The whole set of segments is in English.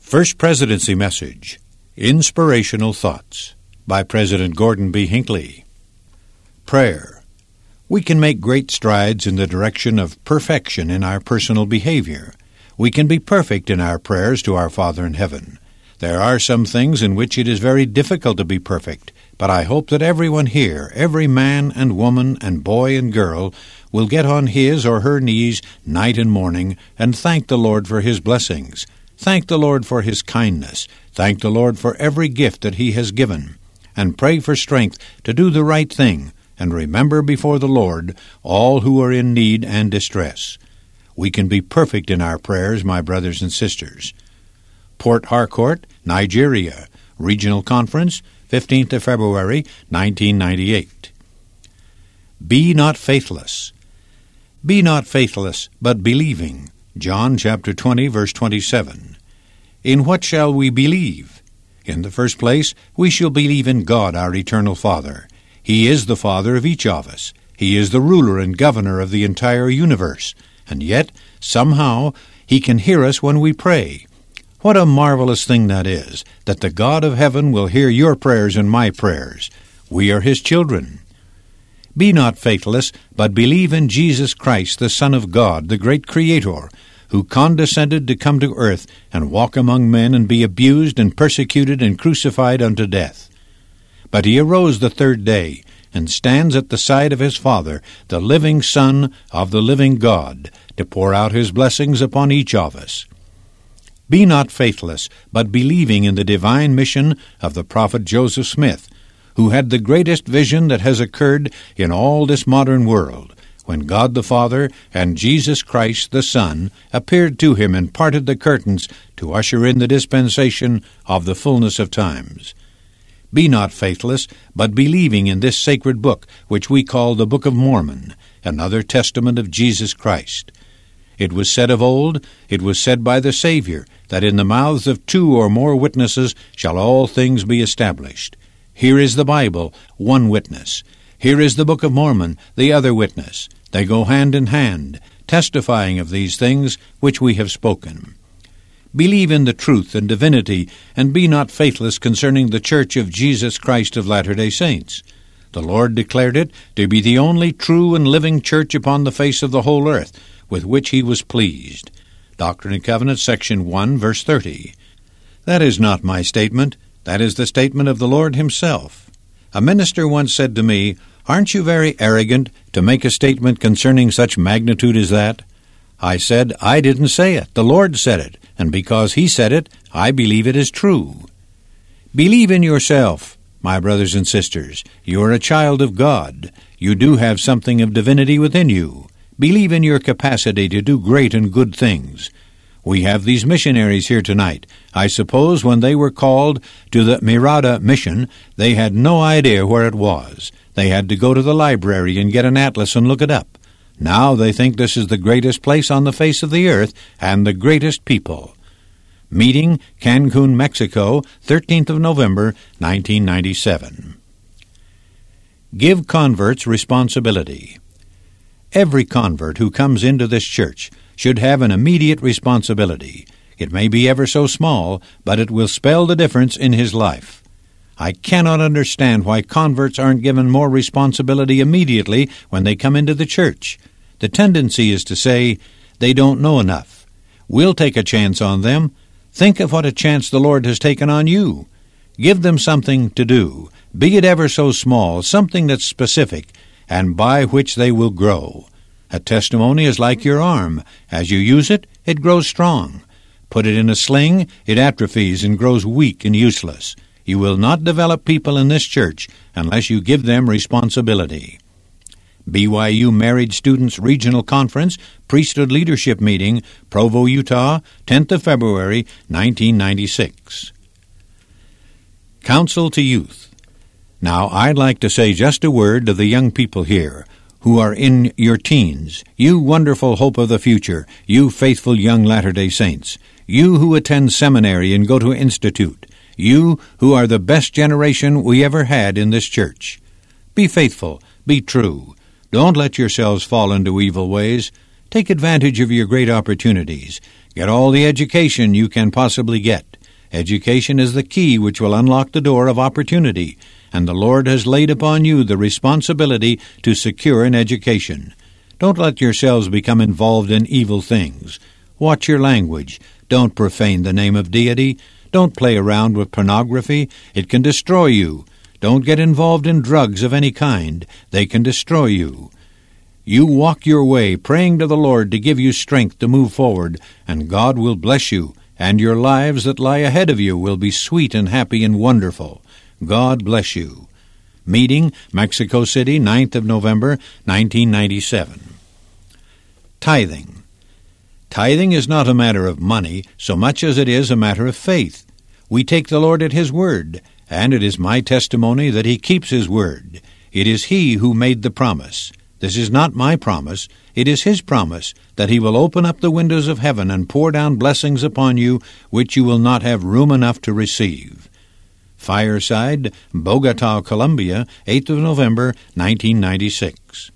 First Presidency Message, Inspirational Thoughts, by President Gordon B. Hinckley. Prayer. We can make great strides in the direction of perfection in our personal behavior. We can be perfect in our prayers to our Father in heaven. There are some things in which it is very difficult to be perfect, but I hope that everyone here, every man and woman and boy and girl, will get on his or her knees night and morning and thank the Lord for His blessings. Thank the Lord for His kindness. Thank the Lord for every gift that He has given. And pray for strength to do the right thing, and remember before the Lord all who are in need and distress. We can be perfect in our prayers, my brothers and sisters. Port Harcourt, Nigeria, Regional Conference, 15th of February, 1998. Be not faithless. Be not faithless, but believing. John chapter 20, verse 27. In what shall we believe? In the first place, we shall believe in God, our eternal Father. He is the Father of each of us. He is the ruler and governor of the entire universe. And yet, somehow, He can hear us when we pray. What a marvelous thing that is, that the God of heaven will hear your prayers and my prayers. We are His children. Be not faithless, but believe in Jesus Christ, the Son of God, the great Creator, who condescended to come to earth and walk among men and be abused and persecuted and crucified unto death. But He arose the third day, and stands at the side of His Father, the living Son of the living God, to pour out His blessings upon each of us. Be not faithless, but believing in the divine mission of the prophet Joseph Smith, who had the greatest vision that has occurred in all this modern world, when God the Father and Jesus Christ the Son appeared to him and parted the curtains to usher in the dispensation of the fullness of times. Be not faithless, but believing in this sacred book, which we call the Book of Mormon, another testament of Jesus Christ. It was said of old, it was said by the Savior, that in the mouths of 2 or more witnesses shall all things be established. Here is the Bible, one witness. Here is the Book of Mormon, the other witness. They go hand in hand, testifying of these things which we have spoken. Believe in the truth and divinity, and be not faithless concerning the Church of Jesus Christ of Latter-day Saints. The Lord declared it to be the only true and living church upon the face of the whole earth, with which He was pleased. Doctrine and Covenants, section 1, verse 30. That is not my statement. That is the statement of the Lord Himself. A minister once said to me, "Aren't you very arrogant to make a statement concerning such magnitude as that?" I said, "I didn't say it. The Lord said it, and because He said it, I believe it is true." Believe in yourself, my brothers and sisters. You are a child of God. You do have something of divinity within you. Believe in your capacity to do great and good things. We have these missionaries here tonight. I suppose when they were called to the Mirada mission, they had no idea where it was. They had to go to the library and get an atlas and look it up. Now they think this is the greatest place on the face of the earth and the greatest people. Meeting, Cancun, Mexico, 13th of November, 1997. Give converts responsibility. Every convert who comes into this church should have an immediate responsibility. It may be ever so small, but it will spell the difference in his life. I cannot understand why converts aren't given more responsibility immediately when they come into the church. The tendency is to say, they don't know enough. We'll take a chance on them. Think of what a chance the Lord has taken on you. Give them something to do, be it ever so small, something that's specific, and by which they will grow. A testimony is like your arm. As you use it, it grows strong. Put it in a sling, it atrophies and grows weak and useless. You will not develop people in this church unless you give them responsibility. BYU Married Students Regional Conference, Priesthood Leadership Meeting, Provo, Utah, 10th of February, 1996. Counsel to Youth. Now, I'd like to say just a word to the young people here who are in your teens, you wonderful hope of the future, you faithful young Latter-day Saints, you who attend seminary and go to institute, you who are the best generation we ever had in this church. Be faithful, be true. Don't let yourselves fall into evil ways. Take advantage of your great opportunities. Get all the education you can possibly get. Education is the key which will unlock the door of opportunity, and the Lord has laid upon you the responsibility to secure an education. Don't let yourselves become involved in evil things. Watch your language. Don't profane the name of deity. Don't play around with pornography. It can destroy you. Don't get involved in drugs of any kind. They can destroy you. You walk your way, praying to the Lord to give you strength to move forward, and God will bless you, and your lives that lie ahead of you will be sweet and happy and wonderful. God bless you. Meeting, Mexico City, 9th of November, 1997. Tithing. Tithing is not a matter of money so much as it is a matter of faith. We take the Lord at His word, and it is my testimony that He keeps His word. It is He who made the promise. This is not my promise. It is His promise that He will open up the windows of heaven and pour down blessings upon you which you will not have room enough to receive. Fireside, Bogota, Colombia, 8th of November, 1996.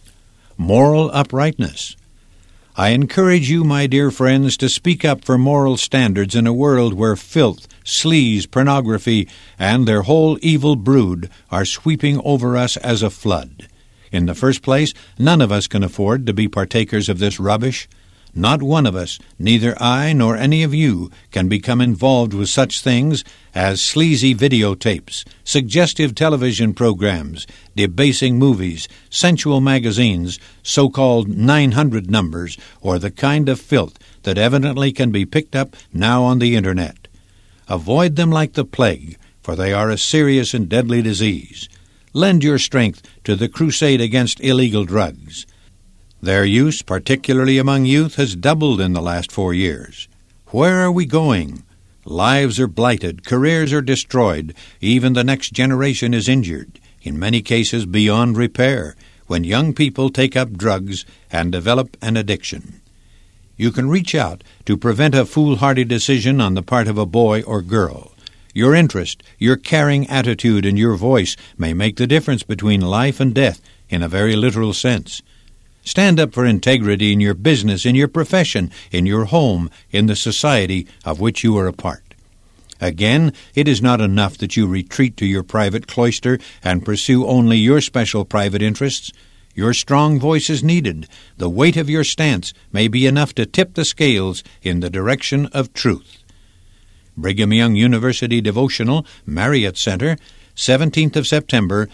Moral uprightness. I encourage you, my dear friends, to speak up for moral standards in a world where filth, sleaze, pornography, and their whole evil brood are sweeping over us as a flood. In the first place, none of us can afford to be partakers of this rubbish. Not one of us, neither I nor any of you, can become involved with such things as sleazy videotapes, suggestive television programs, debasing movies, sensual magazines, so-called 900 numbers, or the kind of filth that evidently can be picked up now on the Internet. Avoid them like the plague, for they are a serious and deadly disease. Lend your strength to the crusade against illegal drugs. Their use, particularly among youth, has doubled in the last 4 years. Where are we going? Lives are blighted, careers are destroyed, even the next generation is injured, in many cases beyond repair, when young people take up drugs and develop an addiction. You can reach out to prevent a foolhardy decision on the part of a boy or girl. Your interest, your caring attitude, and your voice may make the difference between life and death in a very literal sense. Stand up for integrity in your business, in your profession, in your home, in the society of which you are a part. Again, it is not enough that you retreat to your private cloister and pursue only your special private interests. Your strong voice is needed. The weight of your stance may be enough to tip the scales in the direction of truth. Brigham Young University Devotional, Marriott Center, 17th of September,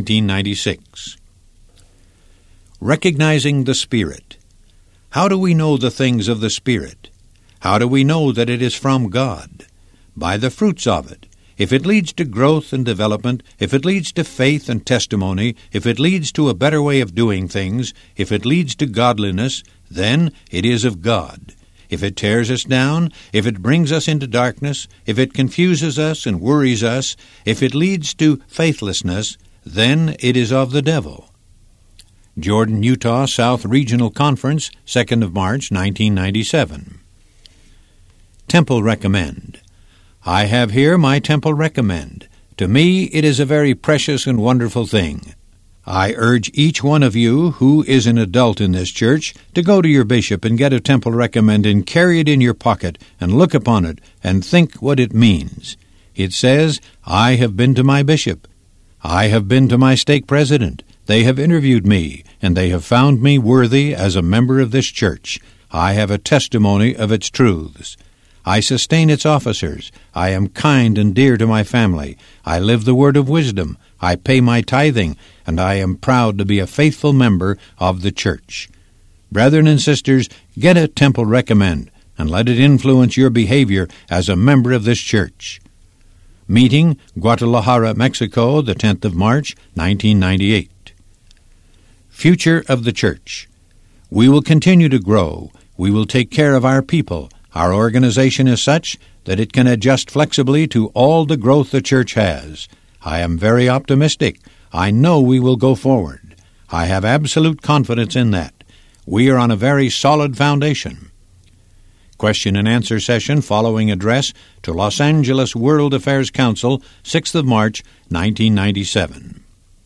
1996. Recognizing the Spirit. How do we know the things of the Spirit? How do we know that it is from God? By the fruits of it. If it leads to growth and development, if it leads to faith and testimony, if it leads to a better way of doing things, if it leads to godliness, then it is of God. If it tears us down, if it brings us into darkness, if it confuses us and worries us, if it leads to faithlessness, then it is of the devil. Jordan, Utah South Regional Conference, 2nd of March, 1997. Temple Recommend. I have here my Temple Recommend. To me, it is a very precious and wonderful thing. I urge each one of you who is an adult in this church to go to your bishop and get a Temple Recommend and carry it in your pocket and look upon it and think what it means. It says, I have been to my bishop. I have been to my stake president. They have interviewed me, and they have found me worthy as a member of this church. I have a testimony of its truths. I sustain its officers. I am kind and dear to my family. I live the word of wisdom. I pay my tithing, and I am proud to be a faithful member of the church. Brethren and sisters, get a Temple Recommend, and let it influence your behavior as a member of this church. Meeting, Guadalajara, Mexico, the 10th of March, 1998. Future of the Church. We will continue to grow. We will take care of our people. Our organization is such that it can adjust flexibly to all the growth the church has. I am very optimistic. I know we will go forward. I have absolute confidence in that. We are on a very solid foundation. Question and answer session following address to Los Angeles World Affairs Council, 6th of March, 1997.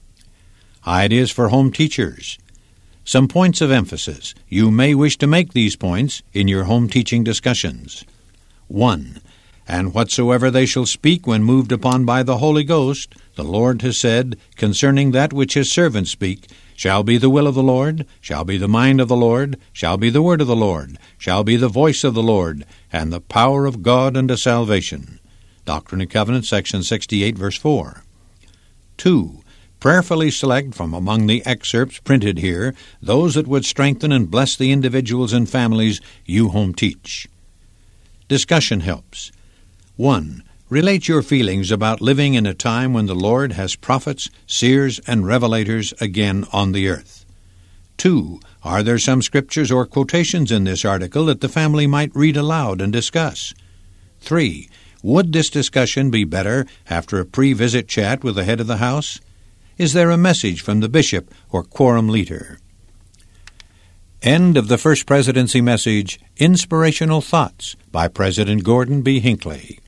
Ideas for home teachers. Some points of emphasis. You may wish to make these points in your home teaching discussions. 1. And whatsoever they shall speak when moved upon by the Holy Ghost, the Lord has said, concerning that which his servants speak, shall be the will of the Lord, shall be the mind of the Lord, shall be the word of the Lord, shall be the voice of the Lord, and the power of God unto salvation. Doctrine and Covenants, section 68, verse 4. 2. Prayerfully select from among the excerpts printed here those that would strengthen and bless the individuals and families you home teach. Discussion helps. 1. Relate your feelings about living in a time when the Lord has prophets, seers, and revelators again on the earth. 2. Are there some scriptures or quotations in this article that the family might read aloud and discuss? 3. Would this discussion be better after a pre-visit chat with the head of the house? Is there a message from the bishop or quorum leader? End of the First Presidency Message, Inspirational Thoughts by President Gordon B. Hinckley.